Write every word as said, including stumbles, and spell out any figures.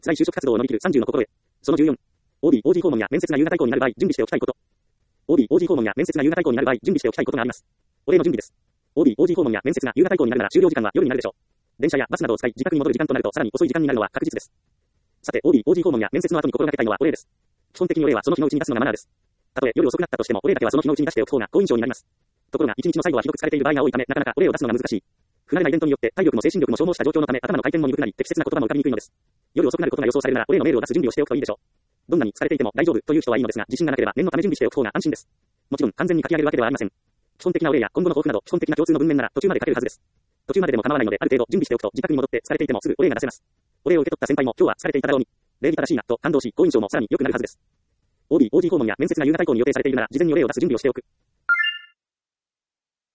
辛い就職活動を乗り切るさんじゅうの心得。そのじゅうよん。オービー、オージー 訪問や面接が夕方以降になる場合、準備しておきたいこと。オービー、オージー 訪問や面接が夕方以降になる場合、準備しておきたいことがあります。お礼の準備です。オービー、オージー 訪問や面接が夕方以降になるなら終了時間は夜になるでしょう。電車やバスなどを使い自宅に戻る時間となるとさらに遅い時間になるのは確実です。さて、オービー、オージー 訪問や面接の後に心がけたいのはお礼です。基本的にお礼はその日のうちに出すのがマナーです。たとえ夜遅くなったとしても、お礼だけはその日のうちに出しておく方が好印象になります。ところが、一日の最後はひどく疲れている場合が多いため、なかなかお礼を出すのが難しい。不慣れなイベントによって体力も精神力も消耗した状況のため、頭の回転も鈍くなり、適切な言葉も浮かびにくいのです。夜遅くなることが予想されるなら、お礼のメールを出す準備をしておくといいでしょう。どんなに疲れていても大丈夫という人はいいのですが、自信がなければ念のため準備しておく方が安心です。もちろん完全に書き上げるわけではありません。基本的なお礼や今後の抱負など、基本的な共通の文面なら途中まで書けるはずです。途中まででも構わないので、ある程度準備しておくと自宅に戻って疲れていてもすぐお礼が出せます。お礼を受け取った先輩も今日は疲れていただろうに、礼儀正しいなと感動し、好印象もさらに良くなるはずです。オービー、オージー 訪問や面接が夕方以降に予定されているなら、事前にお礼を出す準備をしておく。